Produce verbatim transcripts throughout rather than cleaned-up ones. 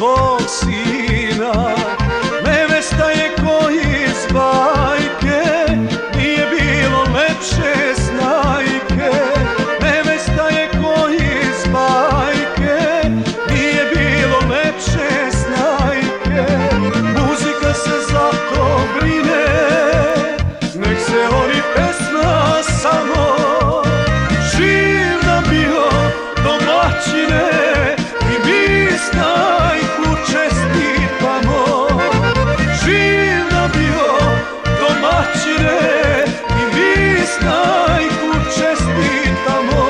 svog sina. Nevesta je ko iz bajke, nije bilo lepše snajke. Nevesta je ko iz bajke, nije bilo lepše snajke. Muzika se za to brine, nek se oni pesma samo. Živ nam bio domaćine, i mi snajku čestitamo. Živ nam bio domaćine, i mi snajku čestitamo.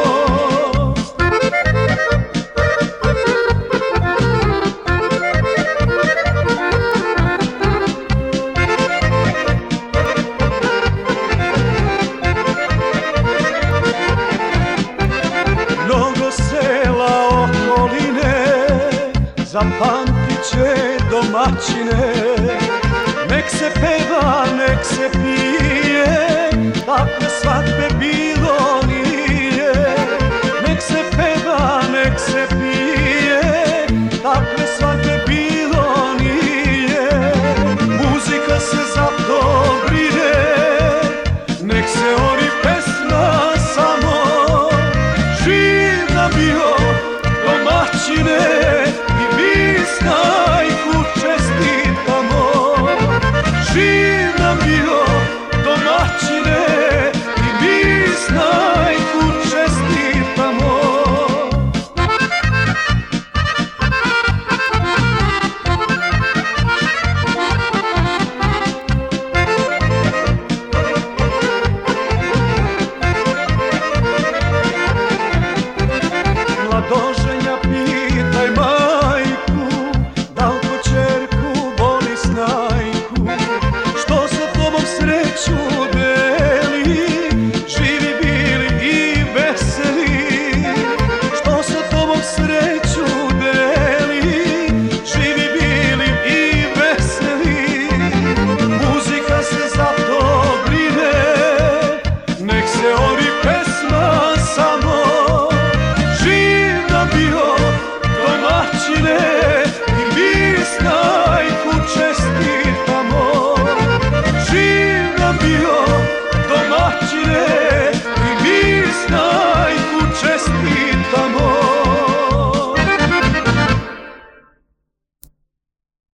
Mnogo sela okoline zapamtit će domaćine. Nek se peva, nek se pije, tako